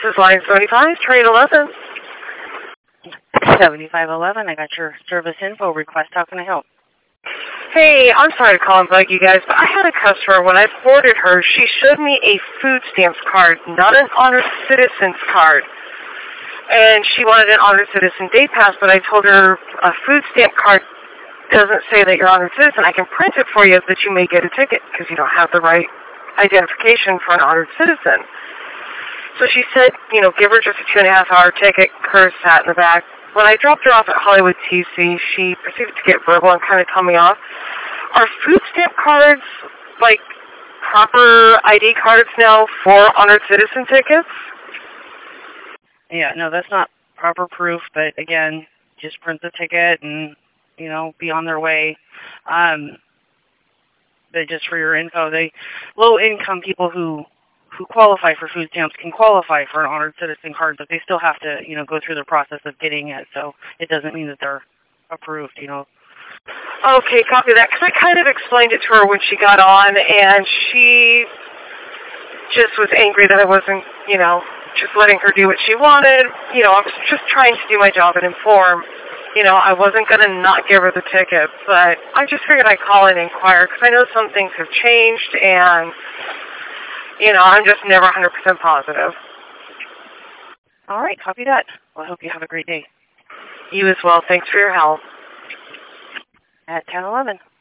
is line 75, train 11. 7511, I got your service info request. How can I help? Hey, I'm sorry to call and bug you guys, but I had a customer, when I boarded her, she showed me a food stamps card, not an Honored Citizens card. And she wanted an Honored Citizen Day Pass, but I told her a food stamp card doesn't say that you're Honored Citizen. I can print it for you, but you may get a ticket because you don't have the right identification for an Honored Citizen. So she said, give her just a 2.5-hour ticket, curse sat in the back. When I dropped her off at Hollywood TC, she proceeded to get verbal and kind of tell me off. Are food stamp cards, like, proper ID cards now for Honored Citizen tickets? Yeah, no, that's not proper proof, but again, just print the ticket and, be on their way. But just for your info, low-income people who qualify for food stamps can qualify for an Honored Citizen card, but they still have to, go through the process of getting it, so it doesn't mean that they're approved, Okay, copy that, because I kind of explained it to her when she got on, and she just was angry that I wasn't, just letting her do what she wanted. I was just trying to do my job and inform. I wasn't going to not give her the ticket, but I just figured I'd call and inquire, because I know some things have changed, and I'm just never 100% positive. All right, copy that. Well, I hope you have a great day. You as well. Thanks for your help. At 10:11.